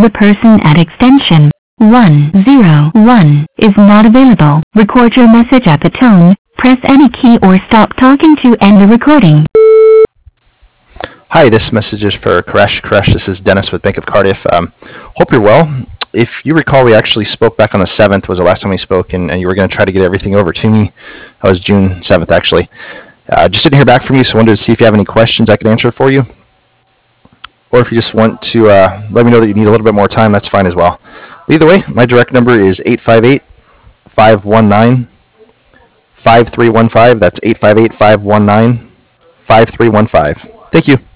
The person at extension 101 is not available. Record your message at the tone. Press any key or stop talking to end the recording. Hi, this message is for Koresh. Koresh, this is Dennis with Bank of Cardiff. Hope you're well. If you recall, we actually spoke back on the 7th, was the last time we spoke, and you were going to try to get everything over to me. That was June 7th, actually. Just didn't hear back from you, so I wanted to see if you have any questions I could answer for you. Or if you just want to let me know that you need a little bit more time, that's fine as well. Either way, my direct number is 858-519-5315. That's 858-519-5315. Thank you.